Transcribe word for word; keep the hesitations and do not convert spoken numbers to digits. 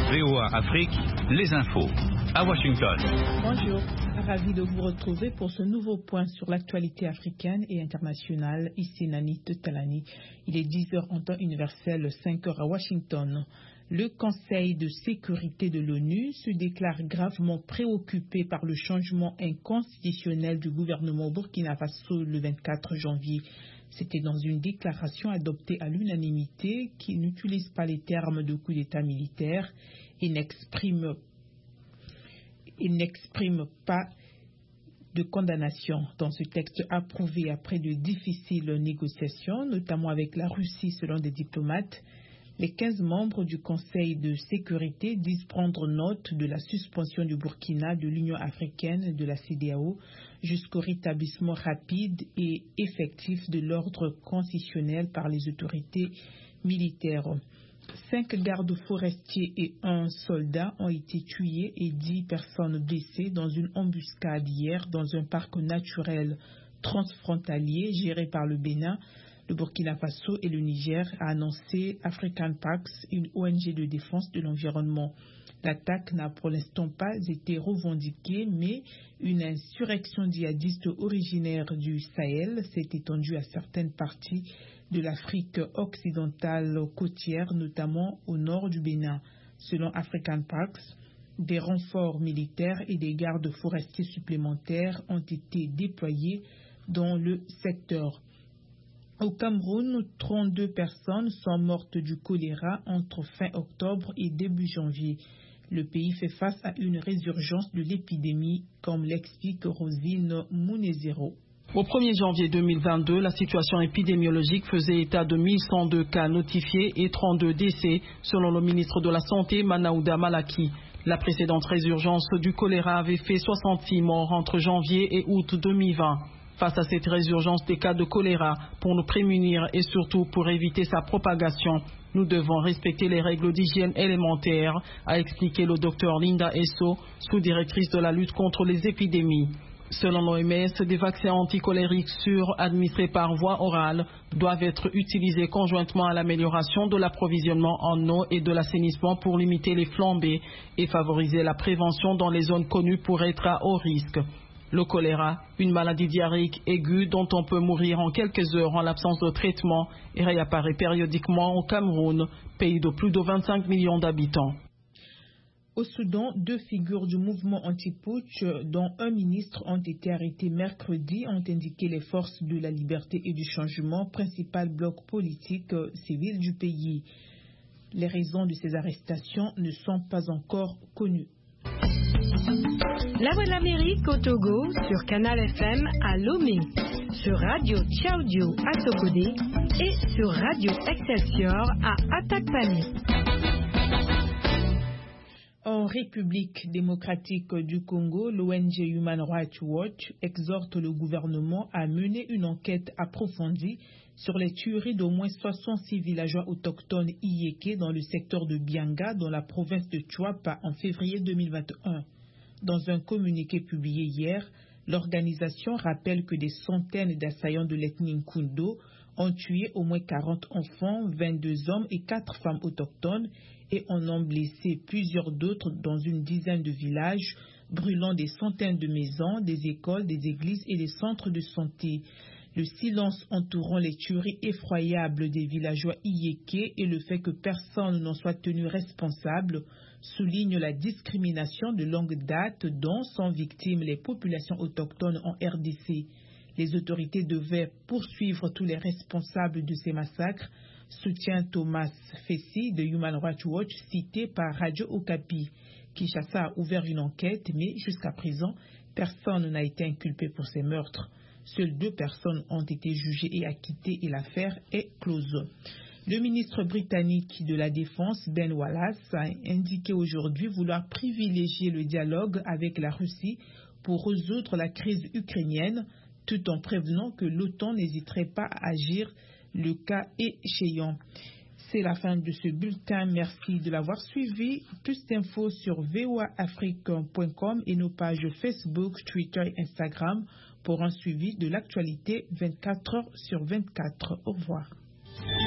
V O A Afrique, les infos. À Washington. Bonjour, ravi de vous retrouver pour ce nouveau point sur l'actualité africaine et internationale. Ici Nani Talani. Il est dix heures en temps universel, cinq heures à Washington. Le Conseil de sécurité de l'ONU se déclare gravement préoccupé par le changement inconstitutionnel du gouvernement au Burkina Faso le vingt-quatre janvier. C'était dans une déclaration adoptée à l'unanimité qui n'utilise pas les termes de coup d'État militaire et n'exprime, et n'exprime pas de condamnation. Dans ce texte approuvé après de difficiles négociations, notamment avec la Russie selon des diplomates, les quinze membres du Conseil de sécurité disent prendre note de la suspension du Burkina de l'Union africaine de la C E D E A O jusqu'au rétablissement rapide et effectif de l'ordre constitutionnel par les autorités militaires. Cinq gardes forestiers et un soldat ont été tués et dix personnes blessées dans une embuscade hier dans un parc naturel transfrontalier géré par le Bénin, le Burkina Faso et le Niger, a annoncé African Parks, une O N G de défense de l'environnement. L'attaque n'a pour l'instant pas été revendiquée, mais une insurrection djihadiste originaire du Sahel s'est étendue à certaines parties de l'Afrique occidentale côtière, notamment au nord du Bénin. Selon African Parks, des renforts militaires et des gardes forestiers supplémentaires ont été déployés dans le secteur. Au Cameroun, trente-deux personnes sont mortes du choléra entre fin octobre et début janvier. Le pays fait face à une résurgence de l'épidémie, comme l'explique Rosine Mounezero. Au premier janvier deux mille vingt-deux, la situation épidémiologique faisait état de mille cent deux cas notifiés et trente-deux décès, selon le ministre de la Santé, Manaouda Malaki. La précédente résurgence du choléra avait fait soixante-six morts entre janvier et août deux mille vingt. Face à cette résurgence des cas de choléra, pour nous prémunir et surtout pour éviter sa propagation, nous devons respecter les règles d'hygiène élémentaire, a expliqué le docteur Linda Esso, sous-directrice de la lutte contre les épidémies. Selon l'O M S, des vaccins anticolériques sûrs administrés par voie orale doivent être utilisés conjointement à l'amélioration de l'approvisionnement en eau et de l'assainissement pour limiter les flambées et favoriser la prévention dans les zones connues pour être à haut risque. Le choléra, une maladie diarrhéique aiguë dont on peut mourir en quelques heures en l'absence de traitement, et réapparaît périodiquement au Cameroun, pays de plus de vingt-cinq millions d'habitants. Au Soudan, deux figures du mouvement anti-putsch, dont un ministre, ont été arrêtés mercredi, ont indiqué les forces de la liberté et du changement, principal bloc politique civil du pays. Les raisons de ces arrestations ne sont pas encore connues. La Voix de l'Amérique au Togo sur Canal F M à Lomé, sur Radio Tchaoudio à Sokodé et sur Radio Excelsior à Atakpani. En République démocratique du Congo, l'O N G Human Rights Watch exhorte le gouvernement à mener une enquête approfondie sur les tueries d'au moins soixante-six villageois autochtones Iyéké dans le secteur de Bianga, dans la province de Tchouapa, en février deux mille vingt et un. Dans un communiqué publié hier, l'organisation rappelle que des centaines d'assaillants de l'ethnie Nkundo ont tué au moins quarante enfants, vingt-deux hommes et quatre femmes autochtones et en ont blessé plusieurs d'autres dans une dizaine de villages, brûlant des centaines de maisons, des écoles, des églises et des centres de santé. Le silence entourant les tueries effroyables des villageois Iyéké et le fait que personne n'en soit tenu responsable souligne la discrimination de longue date dont sont victimes les populations autochtones en R D C. Les autorités devaient poursuivre tous les responsables de ces massacres, soutient Thomas Fessi de Human Rights Watch, cité par Radio Okapi. Kinshasa a ouvert une enquête, mais jusqu'à présent, personne n'a été inculpé pour ces meurtres. Seules deux personnes ont été jugées et acquittées et l'affaire est close. Le ministre britannique de la Défense, Ben Wallace, a indiqué aujourd'hui vouloir privilégier le dialogue avec la Russie pour résoudre la crise ukrainienne, tout en prévenant que l'OTAN n'hésiterait pas à agir le cas échéant. C'est la fin de ce bulletin. Merci de l'avoir suivi. Plus d'infos sur v o a afrique point com et nos pages Facebook, Twitter et Instagram pour un suivi de l'actualité vingt-quatre heures sur vingt-quatre. Au revoir.